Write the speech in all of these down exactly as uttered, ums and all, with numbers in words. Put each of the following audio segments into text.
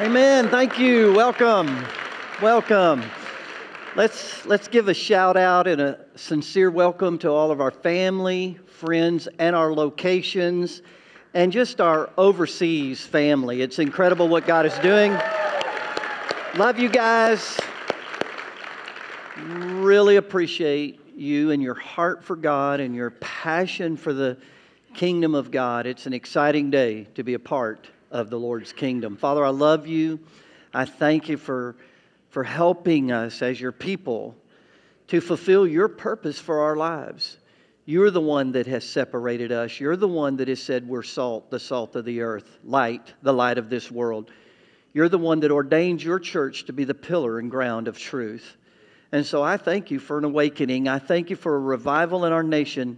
Amen. Thank you. Welcome. Welcome. Let's let's give a shout out and a sincere welcome to all of our family, friends, and our locations, and just our overseas family. It's incredible what God is doing. Love you guys. Really appreciate you and your heart for God and your passion for the kingdom of God. It's an exciting day to be a part of the Lord's kingdom. Father, I love you. I thank you for, for helping us as your people to fulfill your purpose for our lives. You're the one that has separated us. You're the one that has said we're salt, the salt of the earth, light, the light of this world. You're the one that ordained your church to be the pillar and ground of truth. And so I thank you for an awakening. I thank you for a revival in our nation,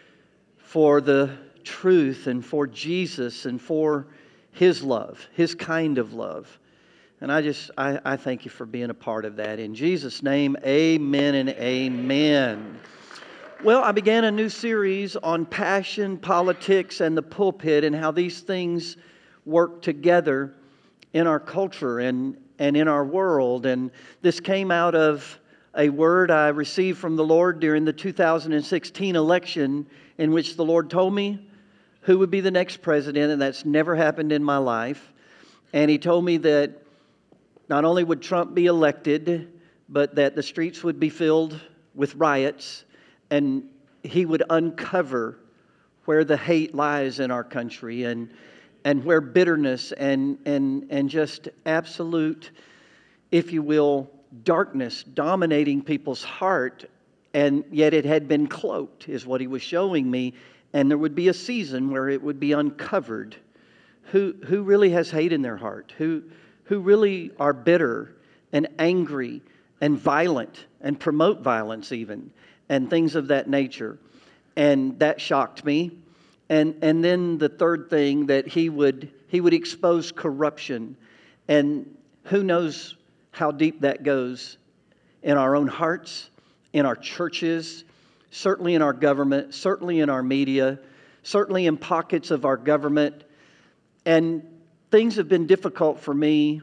for the truth and for Jesus and for His love, His kind of love. And I just, I, I thank you for being a part of that. In Jesus' name, amen and amen. Well, I began a new series on passion, politics, and the pulpit and how these things work together in our culture and, and in our world. And this came out of a word I received from the Lord during the two thousand sixteen election, in which the Lord told me who would be the next president, and that's never happened in my life. And He told me that not only would Trump be elected, but that the streets would be filled with riots, and He would uncover where the hate lies in our country, and and where bitterness and and and just absolute, if you will, darkness dominating people's heart, and yet it had been cloaked, is what He was showing me. And there would be a season where it would be uncovered. Who who really has hate in their heart? Who who really are bitter and angry and violent and promote violence even, and things of that nature. And that shocked me. And and then the third thing, that he would he would expose corruption. And who knows how deep that goes in our own hearts, in our churches, certainly in our government, certainly in our media, certainly in pockets of our government. And things have been difficult for me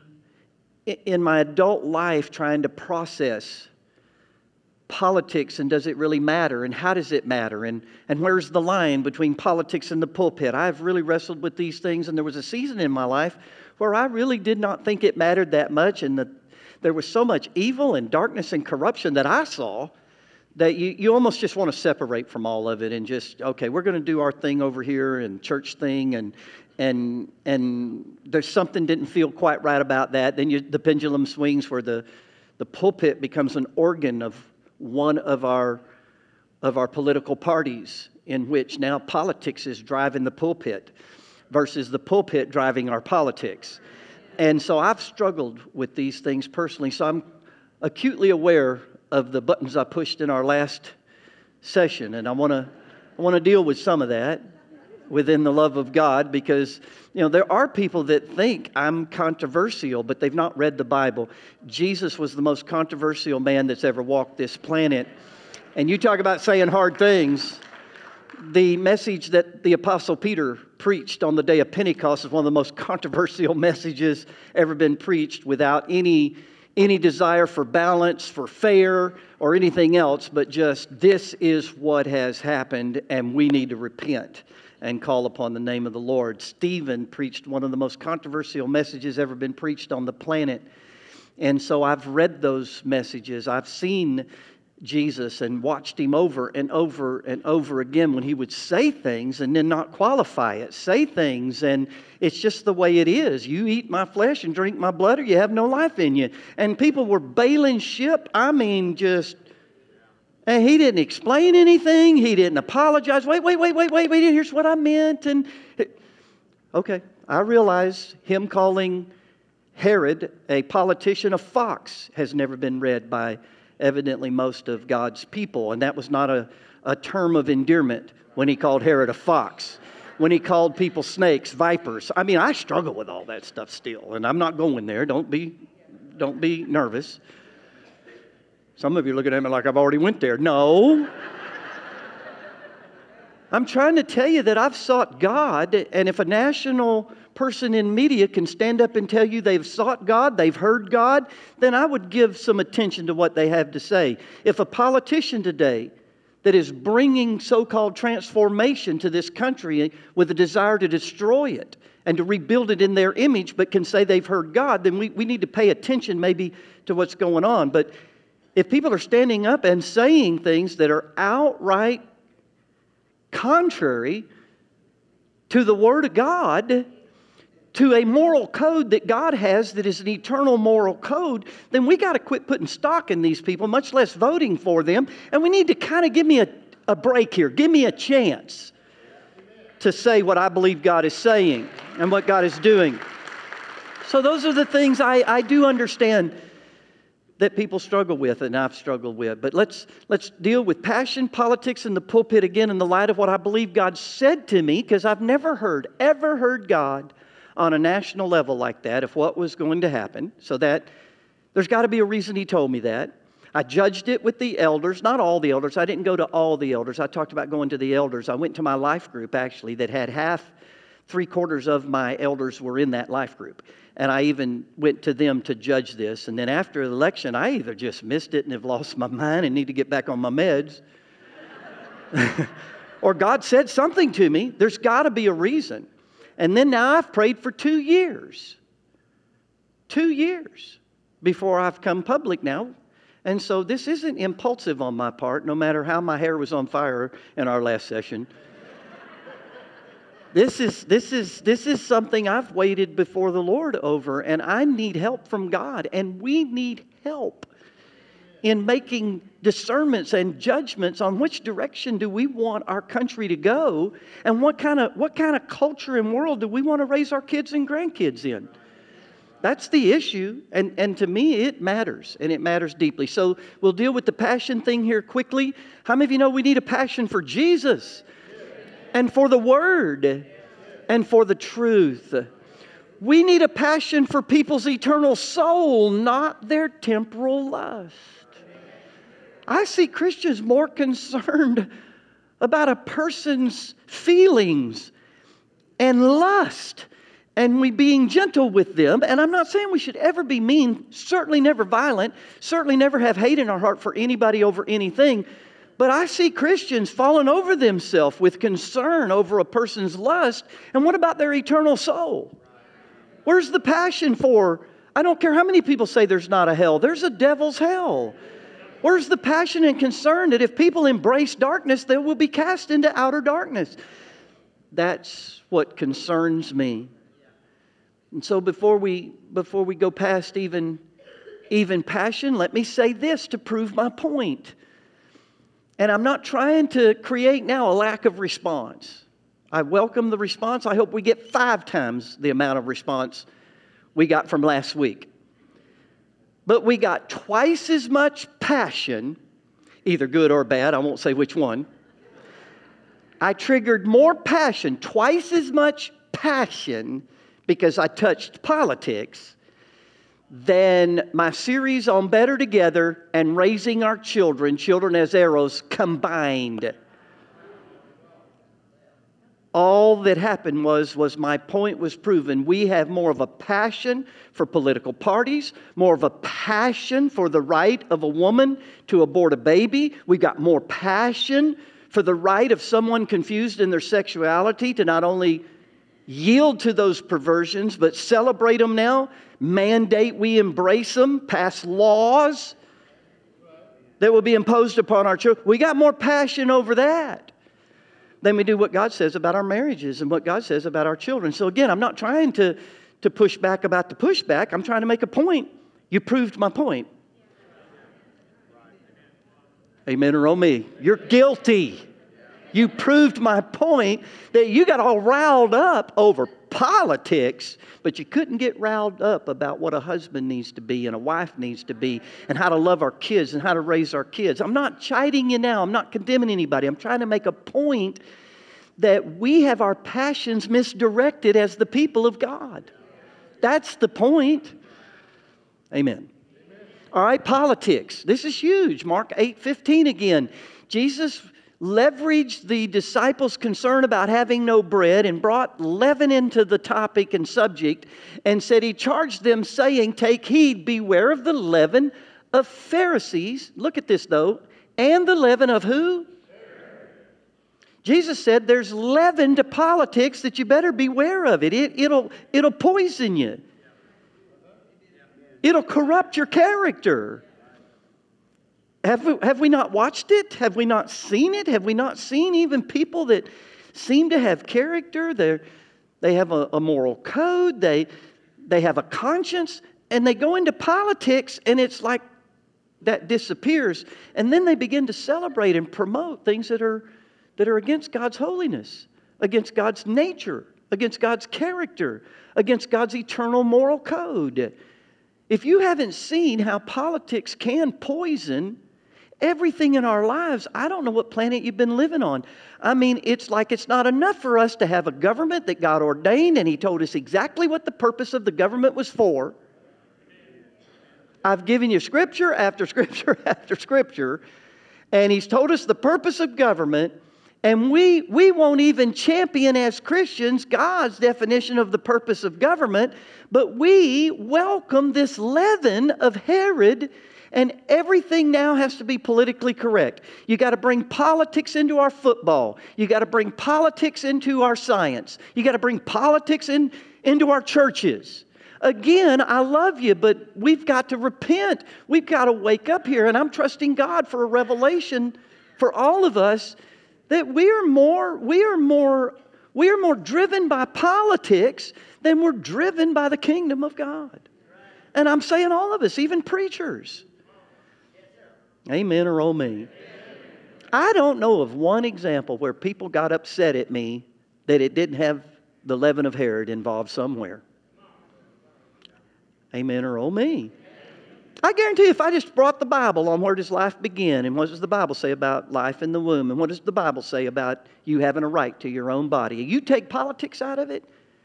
in my adult life trying to process politics, and does it really matter, and how does it matter, and, and where's the line between politics and the pulpit? I've really wrestled with these things, and there was a season in my life where I really did not think it mattered that much, and the, there was so much evil and darkness and corruption that I saw that you, you almost just want to separate from all of it and just, okay, we're going to do our thing over here and church thing, and and and there's something didn't feel quite right about that. Then you, the pendulum swings where the, the pulpit becomes an organ of one of our of our political parties, in which now politics is driving the pulpit versus the pulpit driving our politics. And so I've struggled with these things personally, so I'm acutely aware of the buttons I pushed in our last session, and I want to I want to deal with some of that within the love of God, because you know there are people that think I'm controversial, but they've not read the Bible. Jesus was the most controversial man that's ever walked this planet, and you talk about saying hard things. The message that the Apostle Peter preached on the day of Pentecost is one of the most controversial messages ever been preached, without any any desire for balance, for fair, or anything else, but just this is what has happened, and we need to repent and call upon the name of the Lord. Stephen preached one of the most controversial messages ever been preached on the planet. And so I've read those messages. I've seen Jesus and watched Him over and over and over again when He would say things and then not qualify it. Say things and it's just the way it is. You eat my flesh and drink my blood, or you have no life in you. And people were bailing ship. I mean, just... And He didn't explain anything. He didn't apologize. Wait, wait, wait, wait, wait, wait. Here's what I meant. And okay, I realize Him calling Herod a politician a fox has never been read by evidently most of God's people. And that was not a, a term of endearment when He called Herod a fox. When He called people snakes, vipers. I mean, I struggle with all that stuff still. And I'm not going there. Don't be, don't be nervous. Some of you are looking at me like I've already went there. No. I'm trying to tell you that I've sought God, and if a national person in media can stand up and tell you they've sought God, they've heard God, then I would give some attention to what they have to say. If a politician today that is bringing so-called transformation to this country with a desire to destroy it and to rebuild it in their image, but can say they've heard God, then we, we need to pay attention maybe to what's going on. But if people are standing up and saying things that are outright contrary to the Word of God, to a moral code that God has that is an eternal moral code, then we got to quit putting stock in these people, much less voting for them. And we need to kind of give me a, a break here. Give me a chance to say what I believe God is saying and what God is doing. So those are the things I, I do understand that people struggle with and I've struggled with. But let's let's deal with passion, politics, and the pulpit again in the light of what I believe God said to me, because I've never heard, ever heard God on a national level like that of what was going to happen. So that there's got to be a reason He told me that. I judged it with the elders, not all the elders. I didn't go to all the elders. I talked about going to the elders. I went to my life group, actually, that had half, three quarters of my elders were in that life group. And I even went to them to judge this. And then after the election, I either just missed it and have lost my mind and need to get back on my meds, or God said something to me. There's got to be a reason. And then now I've prayed for two years. Two years before I've come public now. And so this isn't impulsive on my part, no matter how my hair was on fire in our last session. This is, this is, this is something I've waited before the Lord over, and I need help from God. And we need help in making discernments and judgments on which direction do we want our country to go, and what kind of what kind of culture and world do we want to raise our kids and grandkids in. That's the issue, and, and to me it matters, and it matters deeply. So we'll deal with the passion thing here quickly. How many of you know we need a passion for Jesus and for the Word and for the truth? We need a passion for people's eternal soul, not their temporal lust. I see Christians more concerned about a person's feelings and lust and we being gentle with them. And I'm not saying we should ever be mean, certainly never violent, certainly never have hate in our heart for anybody over anything. But I see Christians falling over themselves with concern over a person's lust. And what about their eternal soul? Where's the passion for? I don't care how many people say there's not a hell. There's a devil's hell. Where's the passion and concern that if people embrace darkness, they will be cast into outer darkness? That's what concerns me. And so before we before we go past even, even passion, let me say this to prove my point. And I'm not trying to create now a lack of response. I welcome the response. I hope we get five times the amount of response we got from last week. But we got twice as much passion, either good or bad, I won't say which one. I triggered more passion, twice as much passion, because I touched politics, than my series on Better Together and Raising Our Children, Children as Arrows, combined. All that happened was, was my point was proven. We have more of a passion for political parties, more of a passion for the right of a woman to abort a baby. We got more passion for the right of someone confused in their sexuality to not only yield to those perversions, but celebrate them now, mandate we embrace them, pass laws that will be imposed upon our children. We got more passion over that than we do what God says about our marriages and what God says about our children. So again, I'm not trying to, to push back about the pushback. I'm trying to make a point. You proved my point. Amen or oh me. You're guilty. You proved my point that you got all riled up over politics, but you couldn't get riled up about what a husband needs to be and a wife needs to be and how to love our kids and how to raise our kids. I'm not chiding you now. I'm not condemning anybody. I'm trying to make a point that we have our passions misdirected as the people of God. That's the point. Amen. All right, politics. This is huge. Mark eight fifteen again. Jesus leveraged the disciples' concern about having no bread and brought leaven into the topic and subject and said he charged them saying, take heed, beware of the leaven of Pharisees. Look at this though. And the leaven of who? Jesus said there's leaven to politics that you better beware of it. it it'll, it'll poison you. It'll corrupt your character. Have we, have we not watched it? Have we not seen it? Have we not seen even people that seem to have character? They're, they have a, a moral code. They, they have a conscience. And they go into politics and it's like that disappears. And then they begin to celebrate and promote things that are, that are against God's holiness, against God's nature, against God's character, against God's eternal moral code. If you haven't seen how politics can poison everything in our lives, I don't know what planet you've been living on. I mean, it's like it's not enough for us to have a government that God ordained and He told us exactly what the purpose of the government was for. I've given you scripture after scripture after scripture, and He's told us the purpose of government, and we, we won't even champion as Christians God's definition of the purpose of government, but we welcome this leaven of Herod. And everything now has to be politically correct. You got to bring politics into our football. You got to bring politics into our science. You got to bring politics in, into our churches. Again, I love you, but we've got to repent. We've got to wake up here. And I'm trusting God for a revelation for all of us that we are more, we are more, we are more driven by politics than we're driven by the kingdom of God. And I'm saying all of us, even preachers. Amen or oh me. I don't know of one example where people got upset at me that it didn't have the leaven of Herod involved somewhere. Amen or oh me. I guarantee you, if I just brought the Bible on where does life begin and what does the Bible say about life in the womb and what does the Bible say about you having a right to your own body, you take politics out of it,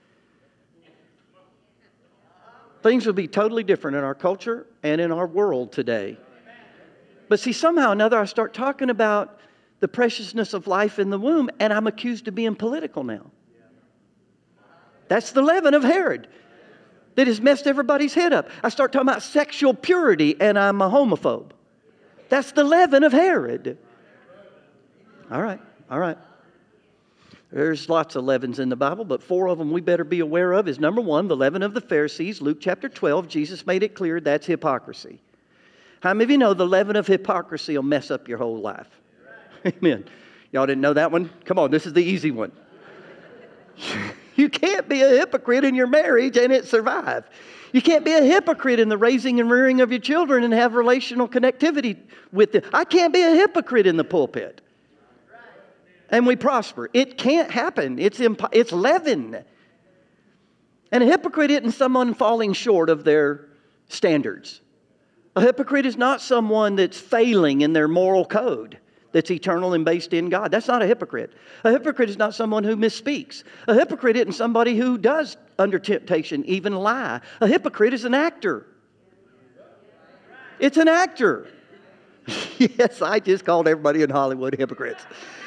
things will be totally different in our culture and in our world today. But see, somehow or another, I start talking about the preciousness of life in the womb, and I'm accused of being political now. That's the leaven of Herod that has messed everybody's head up. I start talking about sexual purity, and I'm a homophobe. That's the leaven of Herod. All right, all right. There's lots of leavens in the Bible, but four of them we better be aware of is number one, the leaven of the Pharisees. Luke chapter twelve, Jesus made it clear that's hypocrisy. How many of you know the leaven of hypocrisy will mess up your whole life? Amen. Y'all didn't know that one? Come on, this is the easy one. You can't be a hypocrite in your marriage and it survive. You can't be a hypocrite in the raising and rearing of your children and have relational connectivity with them. I can't be a hypocrite in the pulpit. And we prosper. It can't happen. It's impo- it's leaven. And a hypocrite isn't someone falling short of their standards. A hypocrite is not someone that's failing in their moral code that's eternal and based in God. That's not a hypocrite. A hypocrite is not someone who misspeaks. A hypocrite isn't somebody who does, under temptation, even lie. A hypocrite is an actor. It's an actor. Yes, I just called everybody in Hollywood hypocrites.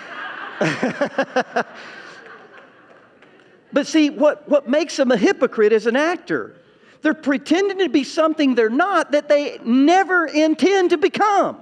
But see, what, what makes them a hypocrite is an actor. They're pretending to be something they're not that they never intend to become.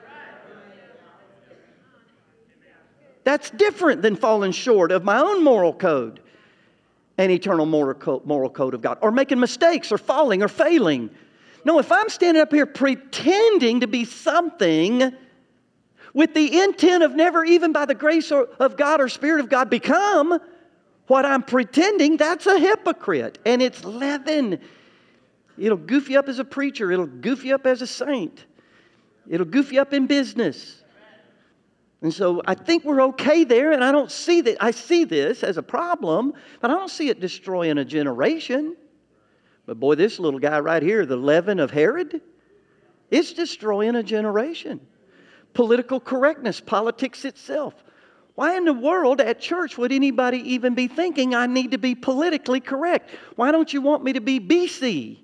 That's different than falling short of my own moral code and eternal moral code, moral code of God, or making mistakes or falling or failing. No, if I'm standing up here pretending to be something with the intent of never even by the grace of God or Spirit of God become what I'm pretending, that's a hypocrite. And it's leaven. It'll goof you up as a preacher. It'll goof you up as a saint. It'll goof you up in business. And so I think we're okay there, and I don't see that. I see this as a problem, but I don't see it destroying a generation. But boy, this little guy right here, the leaven of Herod, it's destroying a generation. Political correctness, politics itself. Why in the world at church would anybody even be thinking I need to be politically correct? Why don't you want me to be B C?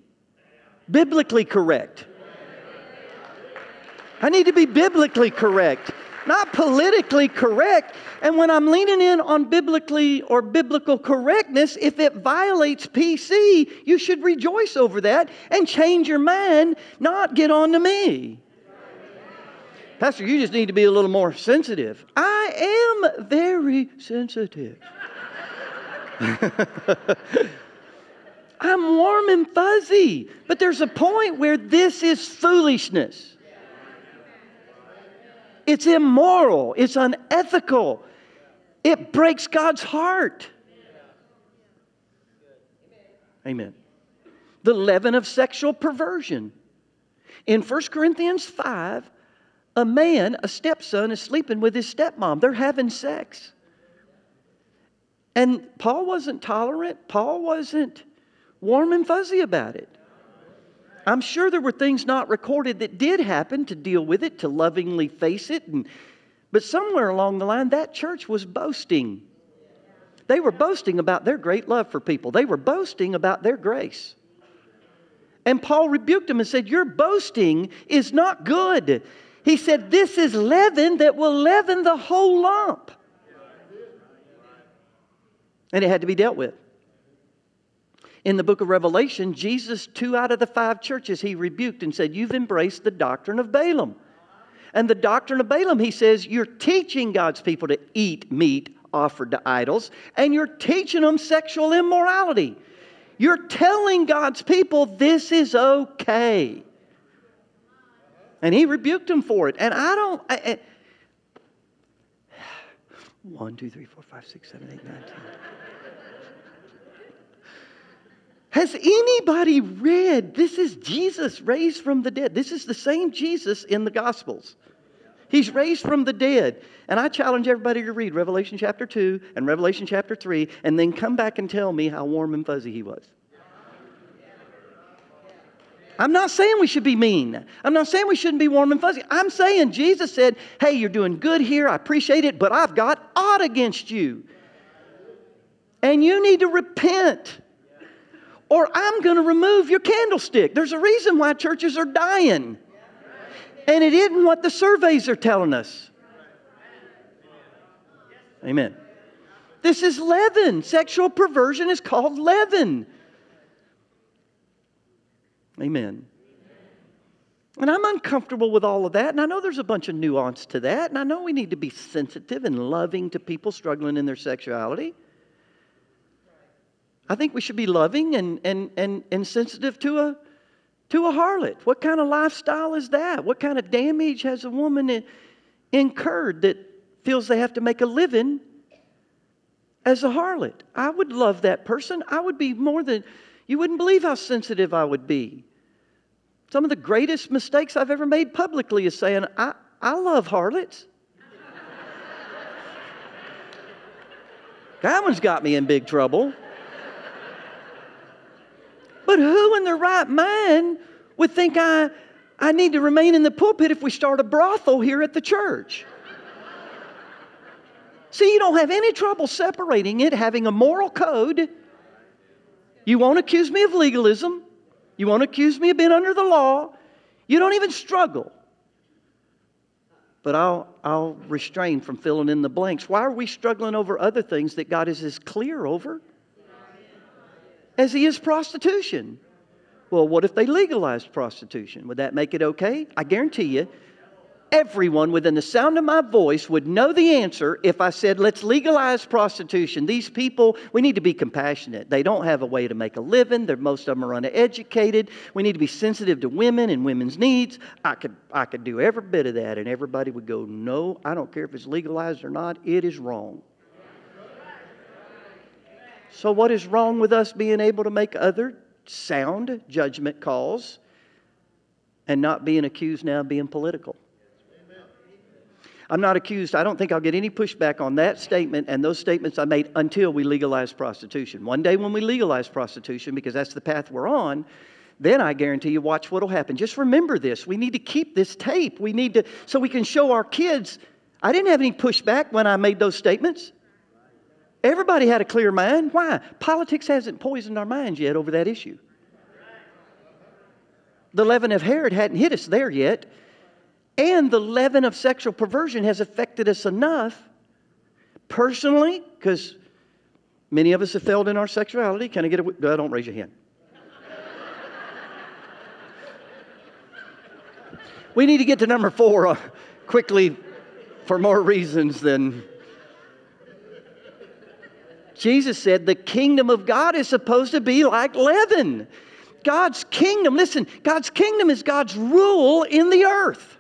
Biblically correct. I need to be biblically correct. not politically correct. And when I'm leaning in on biblically or biblical correctness, if it violates P C, you should rejoice over that and change your mind, not get on to me. Pastor, you just need to be a little more sensitive. I am very sensitive. I'm warm and fuzzy. But there's a point where this is foolishness. It's immoral. It's unethical. It breaks God's heart. Amen. The leaven of sexual perversion. In First Corinthians five, a man, a stepson, is sleeping with his stepmom. They're having sex. And Paul wasn't tolerant. Paul wasn't warm and fuzzy about it. I'm sure there were things not recorded that did happen to deal with it, to lovingly face it. And, but somewhere along the line, that church was boasting. They were boasting about their great love for people. They were boasting about their grace. And Paul rebuked them and said, your boasting is not good. He said, this is leaven that will leaven the whole lump. And it had to be dealt with. In the book of Revelation, Jesus, two out of the five churches, He rebuked and said, you've embraced the doctrine of Balaam. And the doctrine of Balaam, He says, you're teaching God's people to eat meat offered to idols, and you're teaching them sexual immorality. You're telling God's people this is okay. And He rebuked them for it. And I don't... I, I, one, two, three, four, five, six, seven, eight, nine, ten. Has anybody read, this is Jesus raised from the dead. This is the same Jesus in the Gospels. He's raised from the dead. And I challenge everybody to read Revelation chapter two and Revelation chapter three and then come back and tell me how warm and fuzzy He was. I'm not saying we should be mean. I'm not saying we shouldn't be warm and fuzzy. I'm saying Jesus said, hey, you're doing good here. I appreciate it, but I've got aught against you. And you need to repent. Or I'm going to remove your candlestick. There's a reason why churches are dying. And it isn't what the surveys are telling us. Amen. This is leaven. Sexual perversion is called leaven. Amen. And I'm uncomfortable with all of that. And I know there's a bunch of nuance to that. And I know we need to be sensitive and loving to people struggling in their sexuality. I think we should be loving and, and, and, and sensitive to a, to a harlot. What kind of lifestyle is that? What kind of damage has a woman in, incurred that feels they have to make a living as a harlot? I would love that person. I would be more than... You wouldn't believe how sensitive I would be. Some of the greatest mistakes I've ever made publicly is saying, I, I love harlots. That one's got me in big trouble. But who in their right mind would think I, I need to remain in the pulpit if we start a brothel here at the church? See, you don't have any trouble separating it, having a moral code. You won't accuse me of legalism. You won't accuse me of being under the law. You don't even struggle. But I'll, I'll restrain from filling in the blanks. Why are we struggling over other things that God is as clear over as He is prostitution? Well, what if they legalized prostitution? Would that make it okay? I guarantee you, everyone within the sound of my voice would know the answer if I said, let's legalize prostitution. These people, we need to be compassionate. They don't have a way to make a living. They're, most of them are uneducated. We need to be sensitive to women and women's needs. I could, I could do every bit of that, and everybody would go, no, I don't care if it's legalized or not. It is wrong. So what is wrong with us being able to make other sound judgment calls and not being accused now of being political? I'm not accused. I don't think I'll get any pushback on that statement and those statements I made until we legalize prostitution. One day when we legalize prostitution, because that's the path we're on, then I guarantee you, watch what will happen. Just remember this. We need to keep this tape. We need to, so we can show our kids. I didn't have any pushback when I made those statements. Everybody had a clear mind. Why? Politics hasn't poisoned our minds yet over that issue. The leaven of Herod hadn't hit us there yet. And the leaven of sexual perversion has affected us enough personally, because many of us have failed in our sexuality. Can I get a... No, don't raise your hand. We need to get to number four uh, quickly for more reasons than... Jesus said the kingdom of God is supposed to be like leaven. God's kingdom, listen, God's kingdom is God's rule in the earth.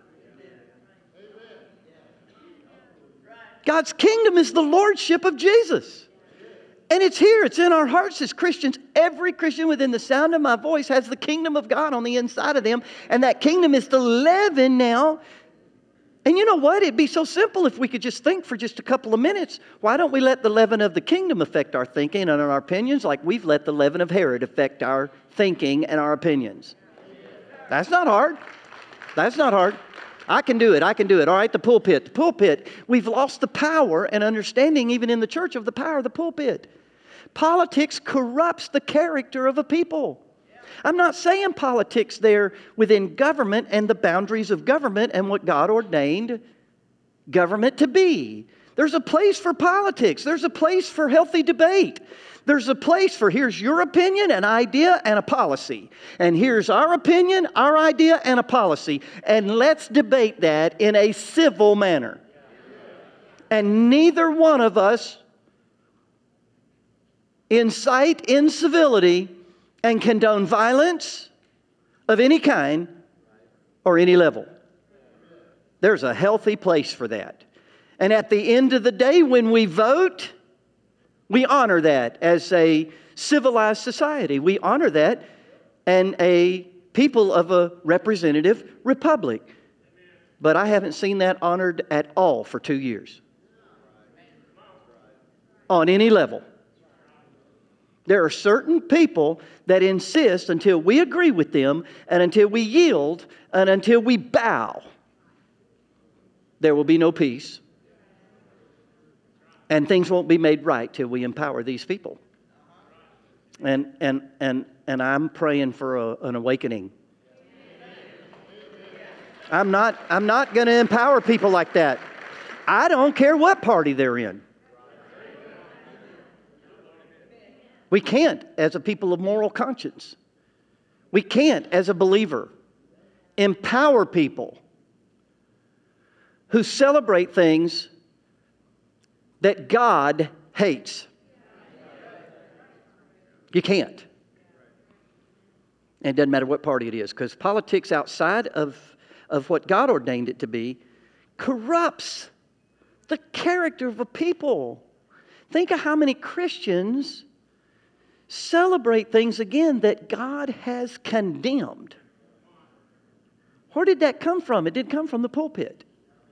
God's kingdom is the lordship of Jesus. And it's here, it's in our hearts as Christians. Every Christian within the sound of my voice has the kingdom of God on the inside of them. And that kingdom is the leaven now. And you know what? It'd be so simple if we could just think for just a couple of minutes. Why don't we let the leaven of the kingdom affect our thinking and our opinions like we've let the leaven of Herod affect our thinking and our opinions? That's not hard. That's not hard. I can do it. I can do it. All right, the pulpit. The pulpit. We've lost the power and understanding even in the church of the power of the pulpit. Politics corrupts the character of a people. I'm not saying politics there within government and the boundaries of government and what God ordained government to be. There's a place for politics. There's a place for healthy debate. There's a place for here's your opinion, an idea, and a policy. And here's our opinion, our idea, and a policy. And let's debate that in a civil manner. And neither one of us incite incivility and condone violence of any kind or any level. There's a healthy place for that. And at the end of the day, when we vote, we honor that as a civilized society. We honor that and a people of a representative republic. But I haven't seen that honored at all for two years. On any level. There are certain people that insist until we agree with them and until we yield and until we bow, there will be no peace. And things won't be made right till we empower these people. And and and and I'm praying for a, an awakening. I'm not I'm not going to empower people like that. I don't care what party they're in. We can't, as a people of moral conscience. We can't, as a believer, empower people who celebrate things that God hates. You can't. And it doesn't matter what party it is, because politics outside of, of what God ordained it to be corrupts the character of a people. Think of how many Christians celebrate things again that God has condemned. Where did that come from? It did come from the pulpit.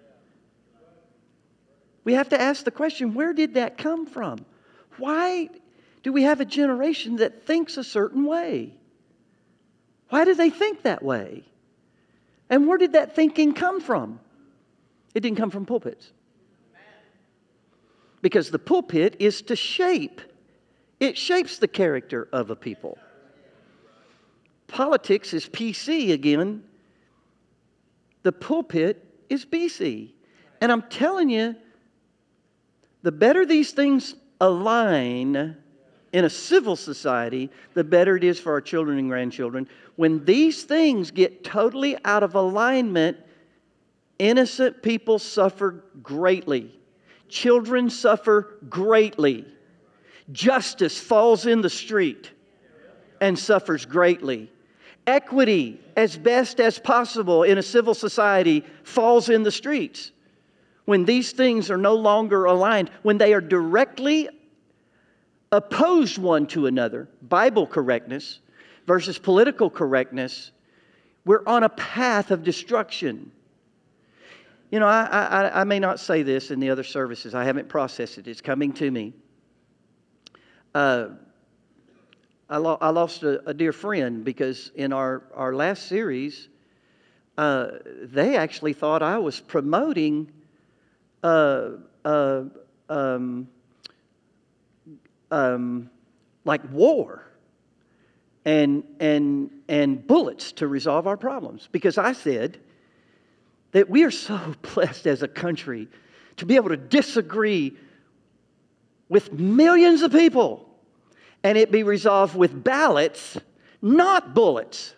We have to ask the question, where did that come from? Why do we have a generation that thinks a certain way? Why do they think that way? And where did that thinking come from? It didn't come from pulpits. Because the pulpit is to shape. It shapes the character of a people. Politics is P C again. The pulpit is B C. And I'm telling you, the better these things align in a civil society, the better it is for our children and grandchildren. When these things get totally out of alignment, innocent people suffer greatly. Children suffer greatly. Justice falls in the street and suffers greatly. Equity, as best as possible in a civil society, falls in the streets. When these things are no longer aligned, when they are directly opposed one to another, Bible correctness versus political correctness, we're on a path of destruction. You know, I, I, I may not say this in the other services. I haven't processed it. It's coming to me. Uh, I, lo- I lost a, a dear friend because in our, our last series, uh, they actually thought I was promoting uh, uh, um, um, like war and and and bullets to resolve our problems. Because I said that we are so blessed as a country to be able to disagree with millions of people and it be resolved with ballots, not bullets.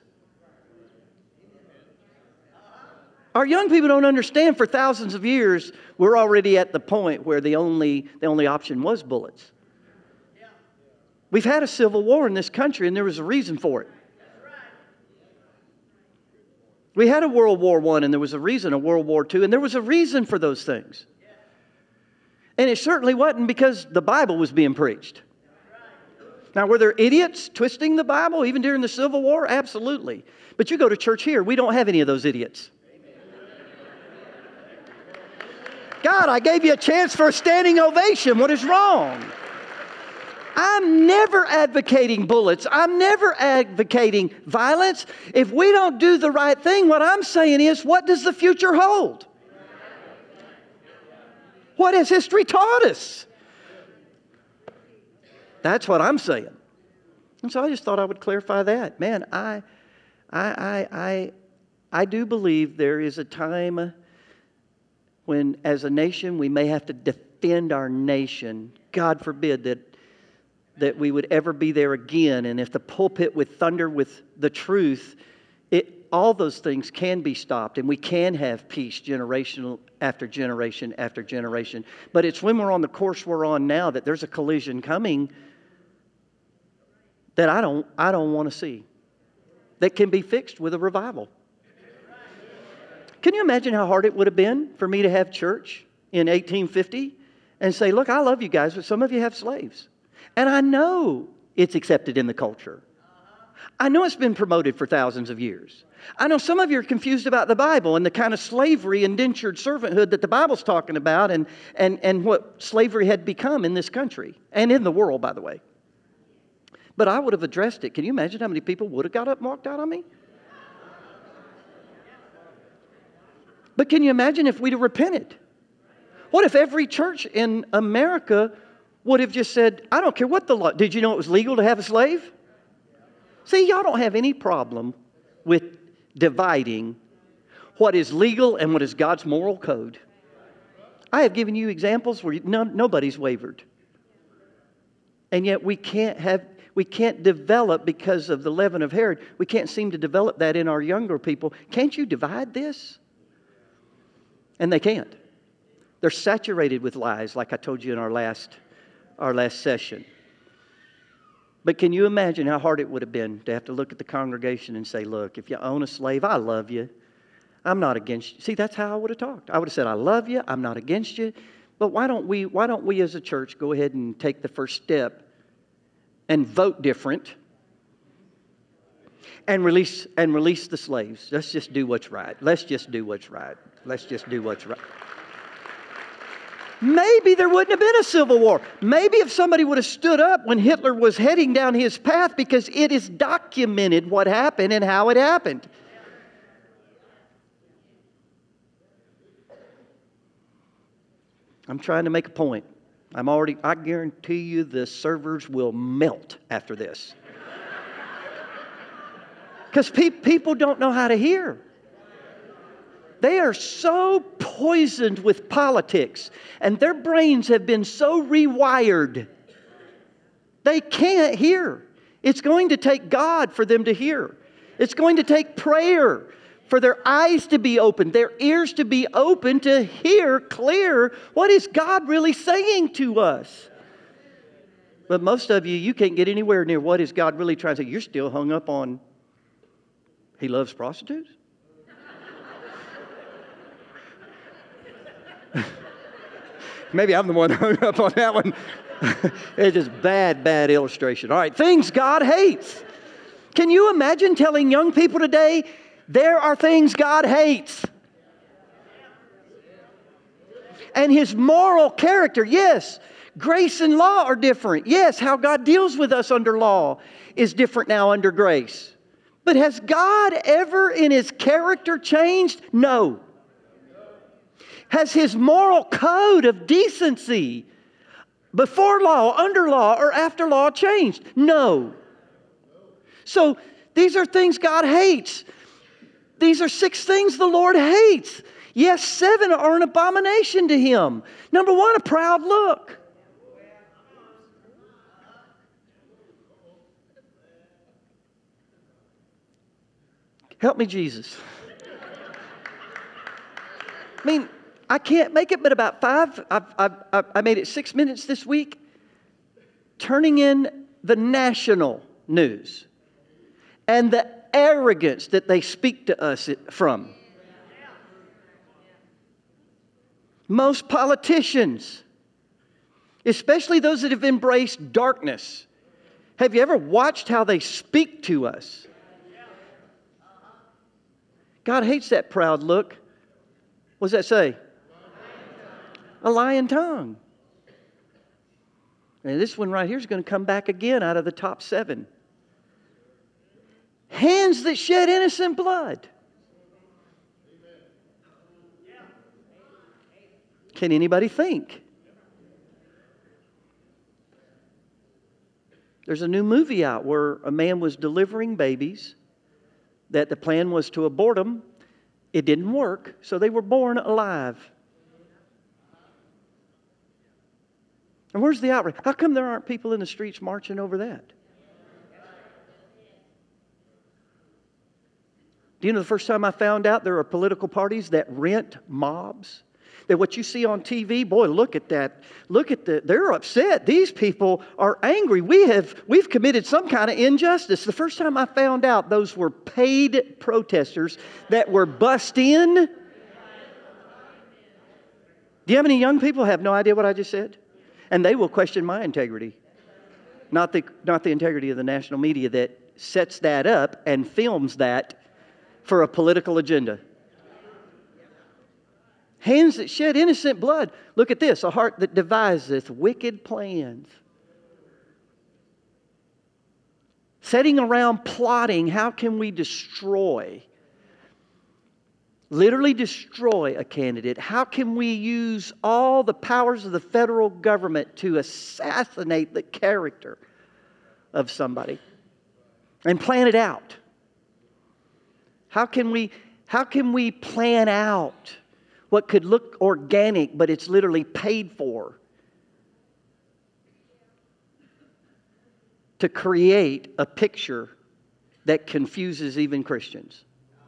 Our young people don't understand for thousands of years, we're already at the point where the only, the only option was bullets. We've had a civil war in this country and there was a reason for it. We had a World War One and there was a reason, a World War Two, and there was a reason for those things. And it certainly wasn't because the Bible was being preached. Now, were there idiots twisting the Bible even during the Civil War? Absolutely. But you go to church here, we don't have any of those idiots. God, I gave you a chance for a standing ovation. What is wrong? I'm never advocating bullets. I'm never advocating violence. If we don't do the right thing, what I'm saying is, what does the future hold? What has history taught us? That's what I'm saying. And so I just thought I would clarify that. Man, I, I, I, I, I do believe there is a time when, as a nation, we may have to defend our nation. God forbid that that we would ever be there again. And if the pulpit would thunder with the truth, it, all those things can be stopped. And we can have peace generational after generation after generation. But it's when we're on the course we're on now that there's a collision coming that I don't, I don't want to see. That can be fixed with a revival. Can you imagine how hard it would have been for me to have church in eighteen fifty and say, look, I love you guys, but some of you have slaves. And I know it's accepted in the culture. I know it's been promoted for thousands of years. I know some of you are confused about the Bible and the kind of slavery, indentured servanthood that the Bible's talking about and, and, and what slavery had become in this country and in the world, by the way. But I would have addressed it. Can you imagine how many people would have got up and walked out on me? But can you imagine if we'd have repented? What if every church in America would have just said, I don't care what the law. Did you know it was legal to have a slave? See, y'all don't have any problem with dividing what is legal and what is God's moral code. I have given you examples where no, nobody's wavered. And yet we can't have, we can't develop because of the leaven of Herod. We can't seem to develop that in our younger people. Can't you divide this? And they can't. They're saturated with lies, like I told you in our last our last session. But can you imagine how hard it would have been to have to look at the congregation and say, look, if you own a slave, I love you. I'm not against you. See, that's how I would have talked. I would have said, I love you. I'm not against you. But why don't we, why don't we as a church go ahead and take the first step and vote different and release, and release the slaves? Let's just do what's right. Let's just do what's right. Let's just do what's right. Maybe there wouldn't have been a civil war. Maybe if somebody would have stood up when Hitler was heading down his path, because it is documented what happened and how it happened. I'm trying to make a point. I'm already, I guarantee you the servers will melt after this. Because pe- people don't know how to hear. They are so poisoned with politics, and their brains have been so rewired, they can't hear. It's going to take God for them to hear. It's going to take prayer for their eyes to be open, their ears to be open to hear clear what is God really saying to us. But most of you, you can't get anywhere near what is God really trying to say. You're still hung up on, He loves prostitutes? Maybe I'm the one hung up on that one. It's just bad, bad illustration. All right, things God hates. Can you imagine telling young people today, there are things God hates? And His moral character, yes. Grace and law are different. Yes, how God deals with us under law is different now under grace. But has God ever in His character changed? No. Has His moral code of decency before law, under law, or after law changed? No. So these are things God hates. These are six things the Lord hates. Yes, seven are an abomination to him. Number one, a proud look. Help me, Jesus. I mean, I can't make it but about five. I've, I've, I made it six minutes this week. Turning in the national news and the arrogance that they speak to us from. Most politicians, especially those that have embraced darkness, have you ever watched how they speak to us? God hates that proud look. What does that say? A lying tongue. And this one right here is going to come back again out of the top seven. Hands that shed innocent blood. Can anybody think? There's a new movie out where a man was delivering babies, that the plan was to abort them. It didn't work, so they were born alive. And where's the outrage? How come there aren't people in the streets marching over that? Do you know the first time I found out there are political parties that rent mobs? That what you see on T V, boy, look at that. Look at the, they're upset. These people are angry. We have, we've committed some kind of injustice. The first time I found out those were paid protesters that were bussed in. Do you have any young people who have no idea what I just said? And they will question my integrity. Not the, not the integrity of the national media that sets that up and films that for a political agenda. Hands that shed innocent blood. Look at this. A heart that deviseth wicked plans. Setting around plotting, how can we destroy? Literally destroy a candidate. How can we use all the powers of the federal government to assassinate the character of somebody? And plan it out. How can we, how can we plan out what could look organic, but it's literally paid for to create a picture that confuses even Christians?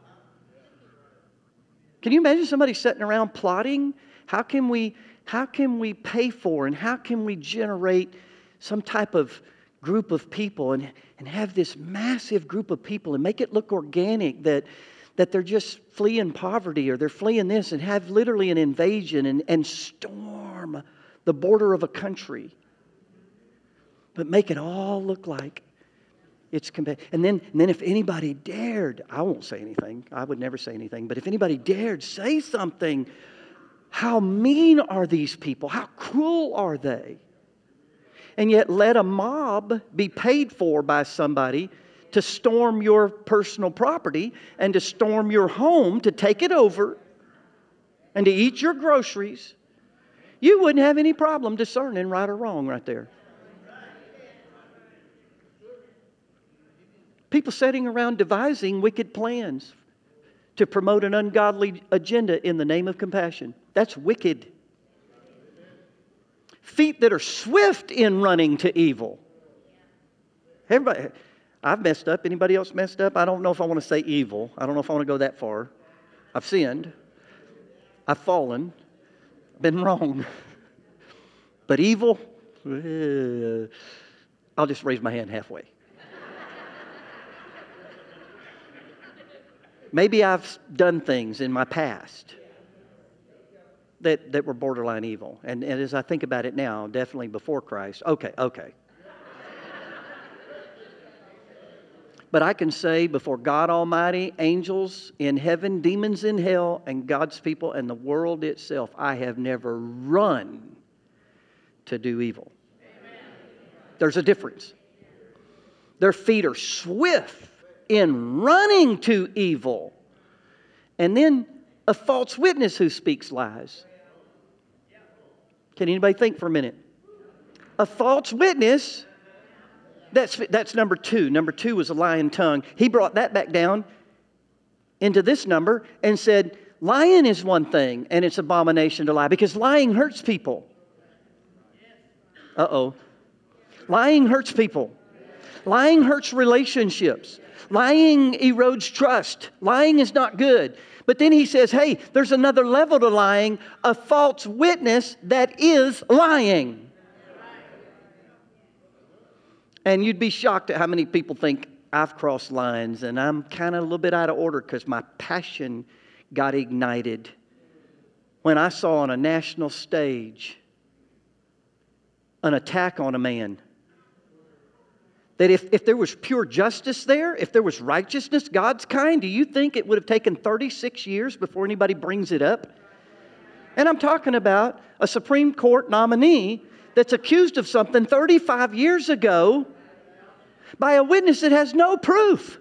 Can you imagine somebody sitting around plotting? How can we, how can we pay for and how can we generate some type of group of people and, and have this massive group of people and make it look organic, that that they're just fleeing poverty or they're fleeing this, and have literally an invasion and, and storm the border of a country. But make it all look like it's compa- and then and then if anybody dared, I won't say anything. I would never say anything. But if anybody dared say something, how mean are these people? How cruel are they? And yet let a mob be paid for by somebody to storm your personal property and to storm your home, to take it over and to eat your groceries. You wouldn't have any problem discerning right or wrong right there. People sitting around devising wicked plans to promote an ungodly agenda in the name of compassion. That's wicked. Feet that are swift in running to evil. Everybody, I've messed up. Anybody else messed up? I don't know if I want to say evil. I don't know if I want to go that far. I've sinned. I've fallen. Been wrong. But evil, uh, I'll just raise my hand halfway. Maybe I've done things in my past that, that were borderline evil. And, and as I think about it now, definitely before Christ, okay, okay. But I can say before God Almighty, angels in heaven, demons in hell, and God's people and the world itself, I have never run to do evil. Amen. There's a difference. Their feet are swift in running to evil. And then a false witness who speaks lies. Can anybody think for a minute? A false witness, that's, that's number two. Number two was a lying tongue. He brought that back down into this number and said, Lying is one thing, and it's abomination to lie, because lying hurts people. Uh-oh. Lying hurts people. Lying hurts relationships. Lying erodes trust. Lying is not good. But then he says, hey, there's another level to lying, a false witness that is lying. And you'd be shocked at how many people think I've crossed lines, and I'm kind of a little bit out of order because my passion got ignited when I saw on a national stage an attack on a man. That if, if there was pure justice there, if there was righteousness, God's kind, do you think it would have taken thirty-six years before anybody brings it up? And I'm talking about a Supreme Court nominee that's accused of something thirty-five years ago by a witness that has no proof.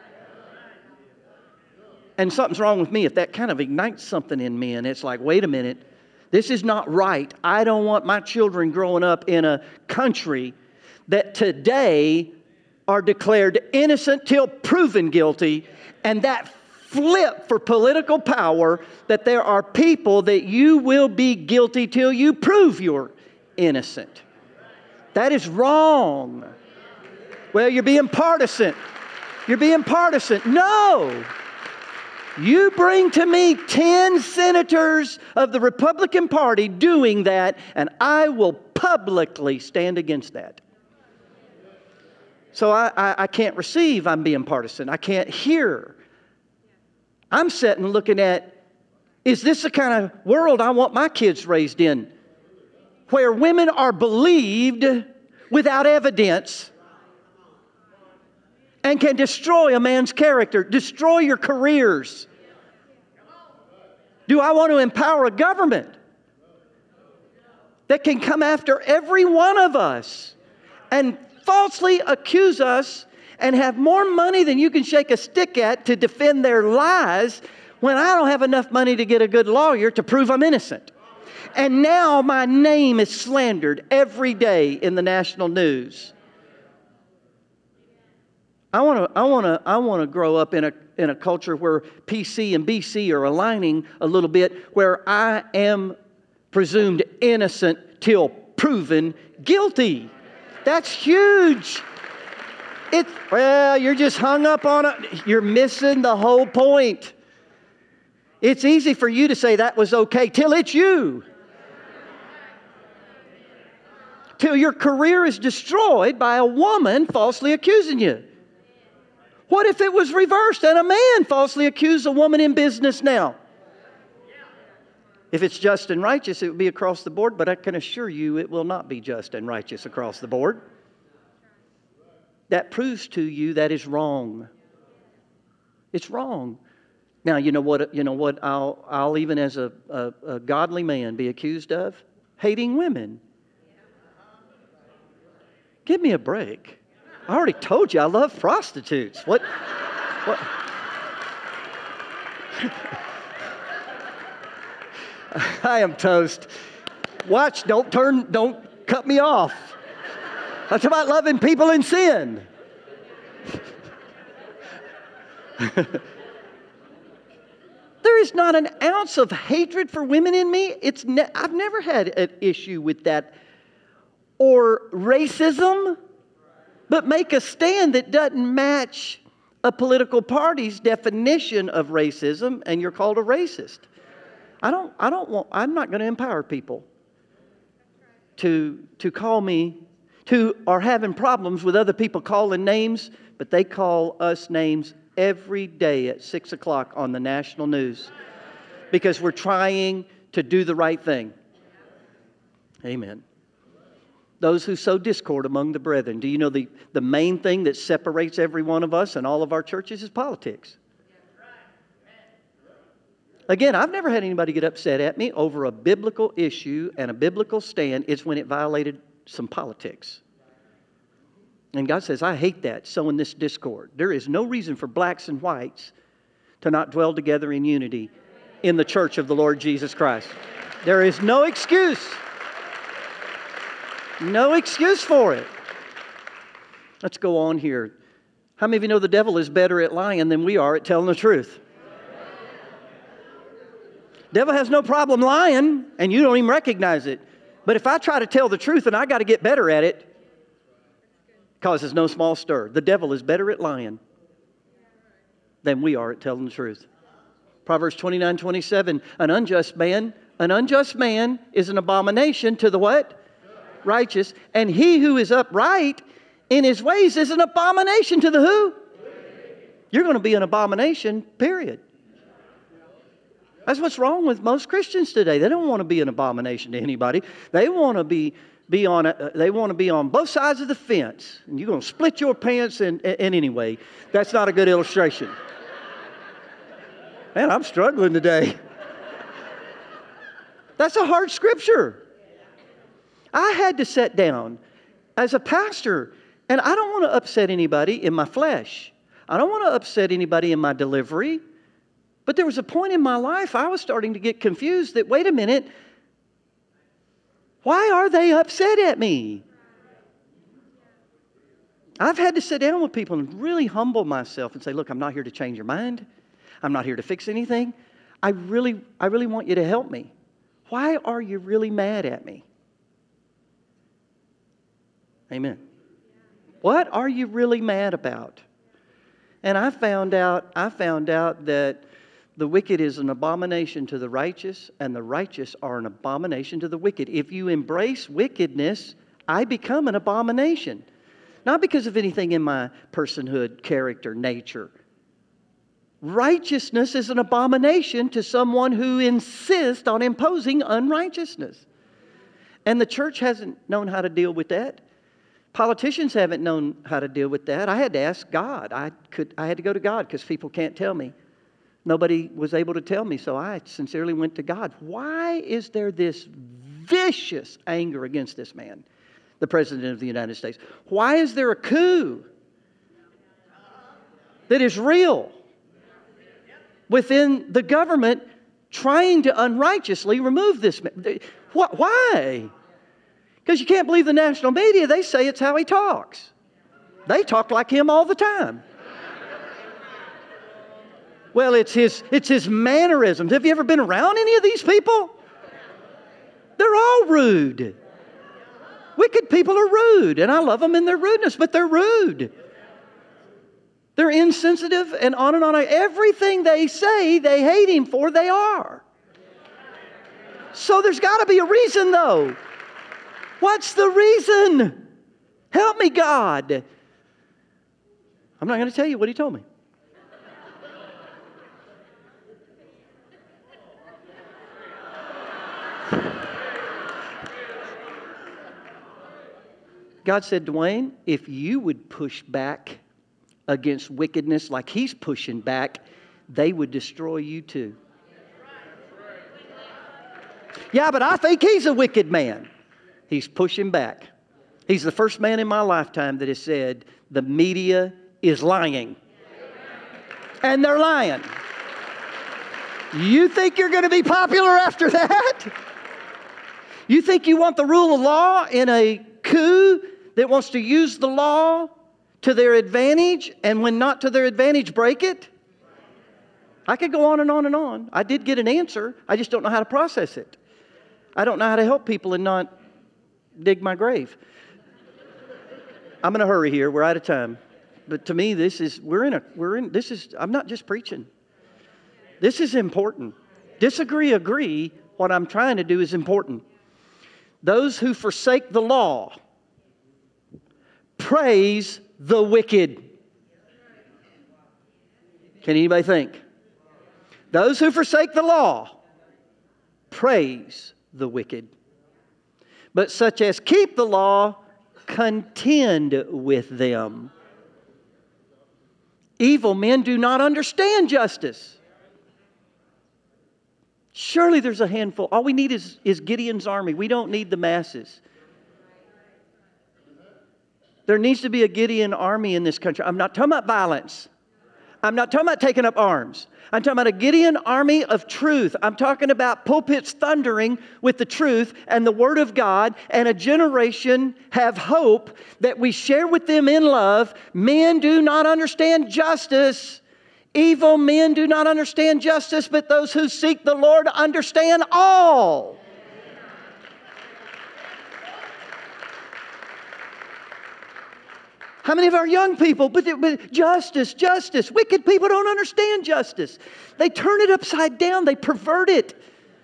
And something's wrong with me if that kind of ignites something in me and it's like, wait a minute, this is not right. I don't want my children growing up in a country that today are declared innocent till proven guilty, and that flip for political power, that there are people that you will be guilty till you prove you're innocent. That is wrong. Well, you're being partisan. You're being partisan. No. You bring to me ten senators of the Republican Party doing that, and I will publicly stand against that. So I, I, I can't receive I'm being partisan. I can't hear. I'm sitting looking at, is this the kind of world I want my kids raised in? Where women are believed without evidence and can destroy a man's character, destroy your careers. Do I want to empower a government that can come after every one of us and falsely accuse us and have more money than you can shake a stick at to defend their lies when I don't have enough money to get a good lawyer to prove I'm innocent? And now my name is slandered every day in the national news. I want to I want to I want to grow up in a in a culture where P C and B C are aligning a little bit, where I am presumed innocent till proven guilty. That's huge. It's, well, you're just hung up on it. You're missing the whole point. It's easy for you to say that was okay till it's you. Till your career is destroyed by a woman falsely accusing you. What if it was reversed and a man falsely accused a woman in business now? If it's just and righteous, it would be across the board, but I can assure you it will not be just and righteous across the board. That proves to you that is wrong. It's wrong. Now, you know what, you know what I'll, I'll even as a, a, a godly man be accused of? Hating women. Give me a break. I already told you I love prostitutes. What? What? I am toast. Watch, don't turn, don't cut me off. That's about loving people in sin. There is not an ounce of hatred for women in me. It's ne- I've never had an issue with that. Or racism, but make a stand that doesn't match a political party's definition of racism, and you're called a racist. I don't, I don't want, I'm not going to empower people to, to call me, who are having problems with other people calling names, but they call us names every day at six o'clock on the national news because we're trying to do the right thing. Amen. Those who sow discord among the brethren. Do you know the, the main thing that separates every one of us and all of our churches is politics? Again, I've never had anybody get upset at me over a biblical issue and a biblical stand. It's when it violated some politics. And God says, I hate that, sowing this discord. There is no reason for blacks and whites to not dwell together in unity in the church of the Lord Jesus Christ. There is no excuse. No excuse for it. Let's go on here. How many of you know the devil is better at lying than we are at telling the truth? Devil has no problem lying, and you don't even recognize it. But if I try to tell the truth and I got to get better at it, it causes no small stir. The devil is better at lying than we are at telling the truth. Proverbs twenty-nine twenty-seven, an unjust man, an unjust man is an abomination to the what? Righteous. And he who is upright in his ways is an abomination to the who? You're going to be an abomination, period. That's what's wrong with most Christians today. They don't want to be an abomination to anybody. They want to be be on a, they want to be on both sides of the fence. And you're going to split your pants in, in any way. That's not a good illustration. Man, I'm struggling today. That's a hard scripture. I had to sit down as a pastor, and I don't want to upset anybody in my flesh. I don't want to upset anybody in my delivery. But there was a point in my life I was starting to get confused that, wait a minute, why are they upset at me? I've had to sit down with people and really humble myself and say, look, I'm not here to change your mind. I'm not here to fix anything. I really, I really want you to help me. Why are you really mad at me? Amen. What are you really mad about? And I found out, I found out that the wicked is an abomination to the righteous, and the righteous are an abomination to the wicked. If you embrace wickedness, I become an abomination. Not because of anything in my personhood, character, nature. Righteousness is an abomination to someone who insists on imposing unrighteousness. And the church hasn't known how to deal with that. Politicians haven't known how to deal with that. I had to ask God. I could. I had to go to God because people can't tell me. Nobody was able to tell me, so I sincerely went to God. Why is there this vicious anger against this man, the President of the United States? Why is there a coup that is real within the government trying to unrighteously remove this man? Why? Because you can't believe the national media. They say it's how he talks. They talk like him all the time. Well, it's his, it's his mannerisms. Have you ever been around any of these people? They're all rude. Wicked people are rude, and I love them in their rudeness, but they're rude. They're insensitive, and on and on. Everything they say they hate him for, they are. So there's got to be a reason, though. What's the reason? Help me, God. I'm not going to tell you what he told me. God said, Dwayne, if you would push back against wickedness like he's pushing back, they would destroy you too. Yeah, but I think he's a wicked man. He's pushing back. He's the first man in my lifetime that has said, the media is lying. And they're lying. You think you're going to be popular after that? You think you want the rule of law in a coup that wants to use the law to their advantage, and when not to their advantage, break it? I could go on and on and on. I did get an answer. I just don't know how to process it. I don't know how to help people and not dig my grave. I'm in a hurry here. We're out of time. But to me, this is, we're in a, we're in, this is, I'm not just preaching. This is important. Disagree, agree. What I'm trying to do is important. Those who forsake the law praise the wicked. Can anybody think? Those who forsake the law praise the wicked. But such as keep the law contend with them. Evil men do not understand justice. Surely there's a handful. All we need is, is Gideon's army. We don't need the masses. There needs to be a Gideon army in this country. I'm not talking about violence. I'm not talking about taking up arms. I'm talking about a Gideon army of truth. I'm talking about pulpits thundering with the truth and the Word of God, and a generation have hope that we share with them in love. Men do not understand justice. Evil men do not understand justice, but those who seek the Lord understand all. How many of our young people, but, but justice, justice. Wicked people don't understand justice. They turn it upside down. They pervert it.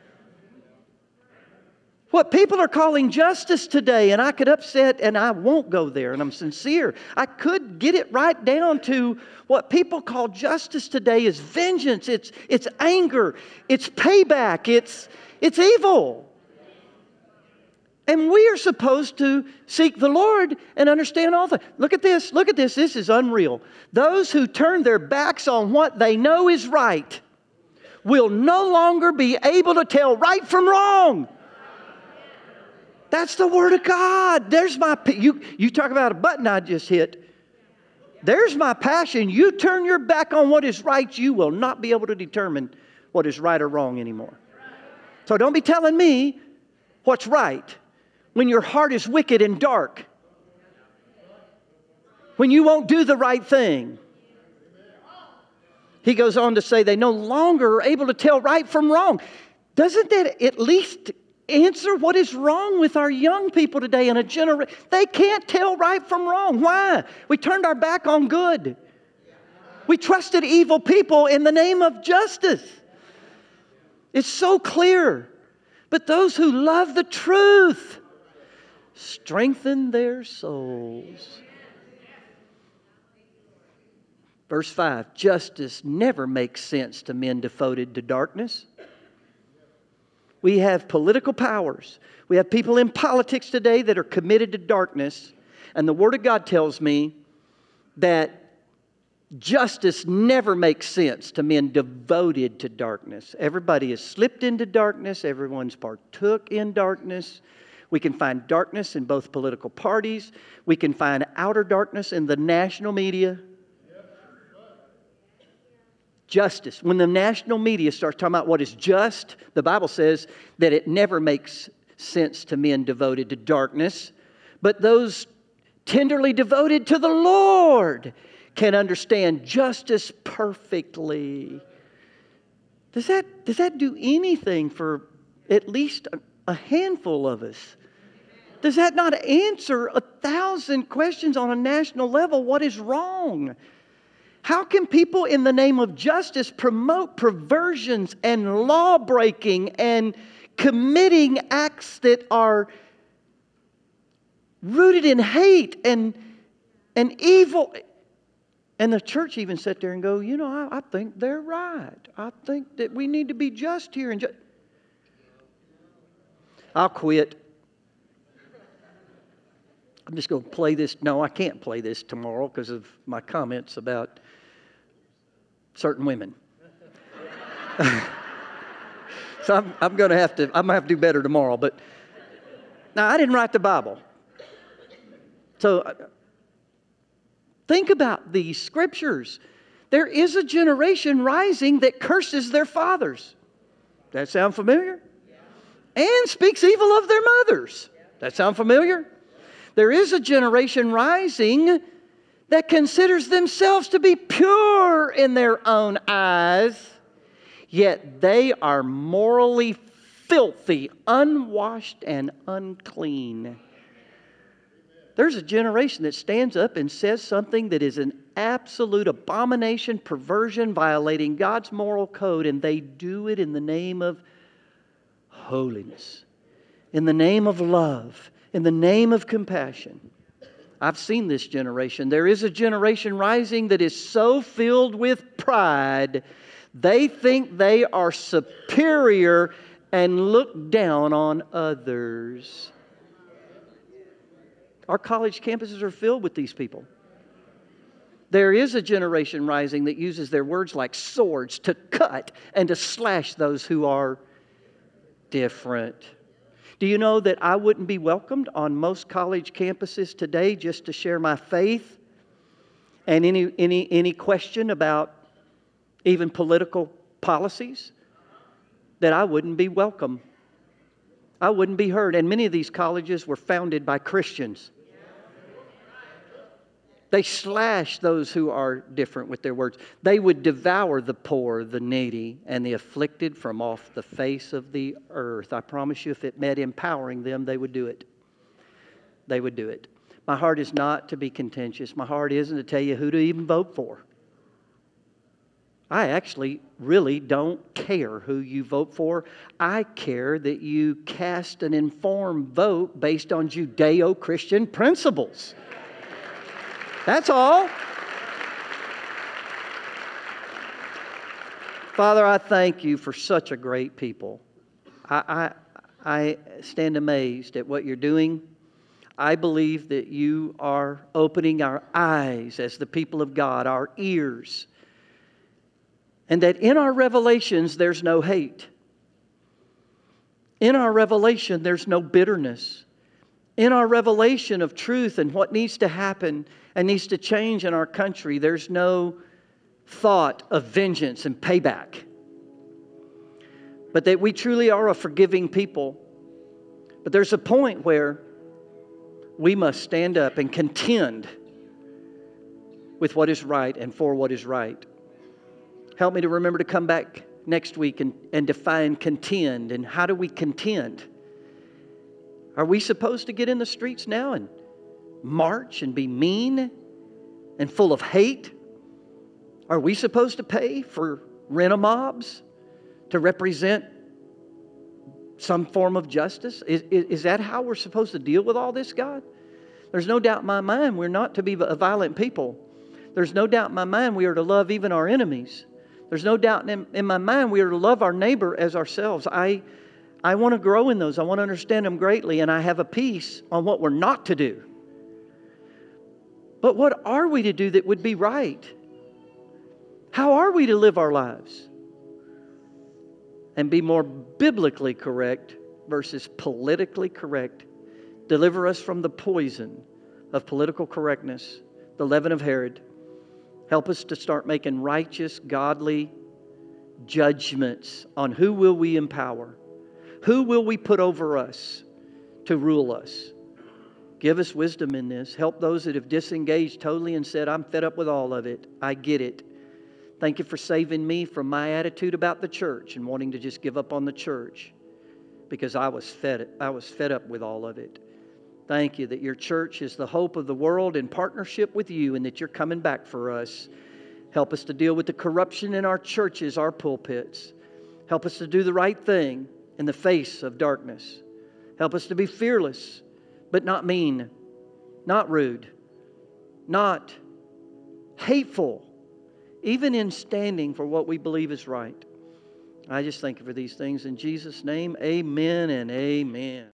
What people are calling justice today, and I could upset, and I won't go there, and I'm sincere. I could get it right down to what people call justice today is vengeance. It's, it's anger. It's payback. It's, it's evil. And we are supposed to seek the Lord and understand all that. Look at this. Look at this. This is unreal. Those who turn their backs on what they know is right will no longer be able to tell right from wrong. That's the Word of God. There's my, you, you talk about a button I just hit. There's my passion. You turn your back on what is right, you will not be able to determine what is right or wrong anymore. So don't be telling me what's right when your heart is wicked and dark. When you won't do the right thing. He goes on to say they no longer are able to tell right from wrong. Doesn't that at least answer what is wrong with our young people today in a generation? They can't tell right from wrong. Why? We turned our back on good. We trusted evil people in the name of justice. It's so clear. But those who love the truth strengthen their souls. Verse five, justice never makes sense to men devoted to darkness. We have political powers. We have people in politics today that are committed to darkness. And the Word of God tells me that justice never makes sense to men devoted to darkness. Everybody has slipped into darkness. Everyone's partook in darkness. We can find darkness in both political parties. We can find outer darkness in the national media. Justice. When the national media starts talking about what is just, the Bible says that it never makes sense to men devoted to darkness. But those tenderly devoted to the Lord can understand justice perfectly. Does that, does that do anything for at least a, a handful of us? Does that not answer a thousand questions on a national level? What is wrong? How can people in the name of justice promote perversions and law breaking and committing acts that are rooted in hate and, and evil? And the church even sit there and go, you know, I, I think they're right. I think that we need to be just here. And ju- I'll quit. I'm just going to play this. No, I can't play this tomorrow because of my comments about certain women. So I'm, I'm going to have to, I'm going to have to do better tomorrow. But now, I didn't write the Bible. So think about these scriptures. There is a generation rising that curses their fathers. That sound familiar? And speaks evil of their mothers. That sound familiar? There is a generation rising that considers themselves to be pure in their own eyes, yet they are morally filthy, unwashed, and unclean. There's a generation that stands up and says something that is an absolute abomination, perversion, violating God's moral code, and they do it in the name of holiness, in the name of love, in the name of compassion. I've seen this generation. There is a generation rising that is so filled with pride, they think they are superior and look down on others. Our college campuses are filled with these people. There is a generation rising that uses their words like swords to cut and to slash those who are different. Do you know that I wouldn't be welcomed on most college campuses today just to share my faith and any, any, any question about even political policies? That I wouldn't be welcome. I wouldn't be heard. And many of these colleges were founded by Christians. They slash those who are different with their words. They would devour the poor, the needy, and the afflicted from off the face of the earth. I promise you, if it meant empowering them, they would do it. They would do it. My heart is not to be contentious. My heart isn't to tell you who to even vote for. I actually really don't care who you vote for. I care that you cast an informed vote based on Judeo-Christian principles. That's all. Father, I thank you for such a great people. I, I, I stand amazed at what you're doing. I believe that you are opening our eyes as the people of God, our ears, and that in our revelations there's no hate. In our revelation there's no bitterness. In our revelation of truth and what needs to happen and needs to change in our country, there's no thought of vengeance and payback. But that we truly are a forgiving people. But there's a point where we must stand up and contend with what is right and for what is right. Help me to remember to come back next week and, and define contend. And how do we contend? Are we supposed to get in the streets now and march and be mean and full of hate? Are we supposed to pay for rent-a-mobs to represent some form of justice? Is, is, is that how we're supposed to deal with all this, God? There's no doubt in my mind we're not to be a violent people. There's no doubt in my mind we are to love even our enemies. There's no doubt in, in my mind we are to love our neighbor as ourselves. I, I want to grow in those. I want to understand them greatly, and I have a peace on what we're not to do. But what are we to do that would be right? How are we to live our lives? And be more biblically correct versus politically correct. Deliver us from the poison of political correctness, the leaven of Herod. Help us to start making righteous, godly judgments on who will we empower. Who will we put over us to rule us? Give us wisdom in this. Help those that have disengaged totally and said, I'm fed up with all of it. I get it. Thank you for saving me from my attitude about the church and wanting to just give up on the church because I was fed, I was fed up with all of it. Thank you that your church is the hope of the world in partnership with you and that you're coming back for us. Help us to deal with the corruption in our churches, our pulpits. Help us to do the right thing in the face of darkness. Help us to be fearless, but not mean, not rude, not hateful, even in standing for what we believe is right. I just thank you for these things. In Jesus' name, amen and amen.